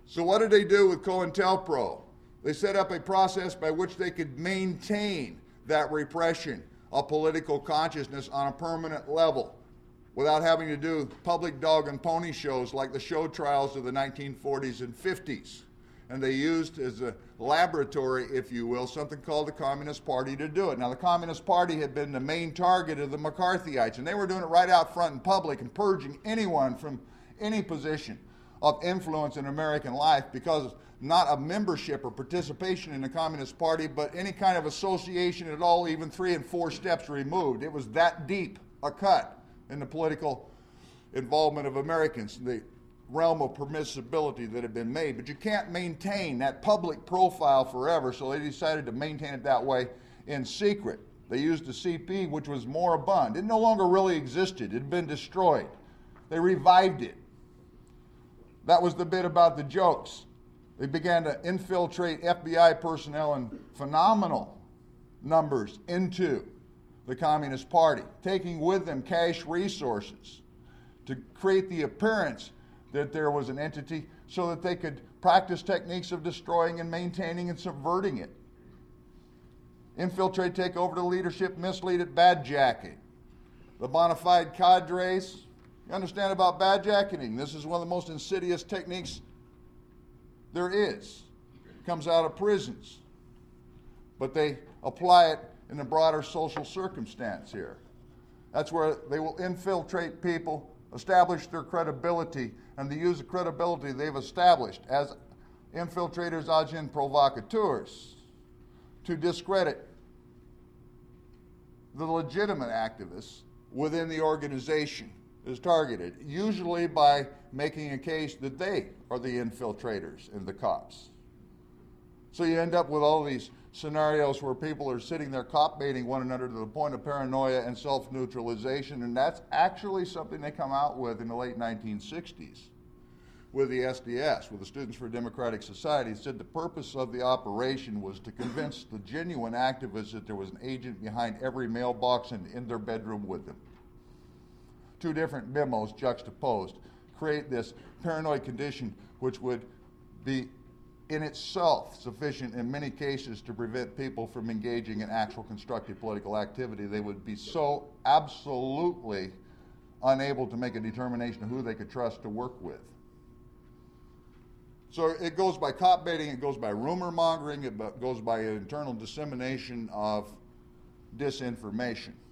So what did they do with COINTELPRO? They set up a process by which they could maintain that repression of political consciousness on a permanent level without having to do public dog and pony shows like the show trials of the 1940s and 50s. And they used as a laboratory, if you will, something called the Communist Party to do it. Now, the Communist Party had been the main target of the McCarthyites, and they were doing it right out front in public and purging anyone from any position of influence in American life because not of membership or participation in the Communist Party, but any kind of association at all, even 3 and 4 steps removed. It was that deep a cut in the political involvement of Americans, the realm of permissibility that had been made. But you can't maintain that public profile forever, so they decided to maintain it that way in secret. They used the CP, which was moribund. It no longer really existed. It had been destroyed. They revived it. That was the bit about the jokes. They began to infiltrate FBI personnel in phenomenal numbers into the Communist Party, taking with them cash resources to create the appearance that there was an entity so that they could practice techniques of destroying and maintaining and subverting it. Infiltrate, take over the leadership, mislead it, badjacking. The bona fide cadres, you understand about badjacking? This is one of the most insidious techniques there is. It comes out of prisons. But they apply it in a broader social circumstance here. That's where they will infiltrate people, establish their credibility, and they use the credibility they've established as infiltrators, agents provocateurs, to discredit the legitimate activists within the organization is targeted, usually by making a case that they are the infiltrators and the cops. So you end up with all these scenarios where people are sitting there cop baiting one another to the point of paranoia and self-neutralization, and that's actually something they come out with in the late 1960s with the SDS, with the Students for a Democratic Society. It said the purpose of the operation was to convince the genuine activists that there was an agent behind every mailbox and in their bedroom with them. 2 different memos juxtaposed create this paranoid condition which would be in itself sufficient in many cases to prevent people from engaging in actual constructive political activity. They would be so absolutely unable to make a determination of who they could trust to work with. So it goes by cop baiting, it goes by rumor mongering, it goes by internal dissemination of disinformation.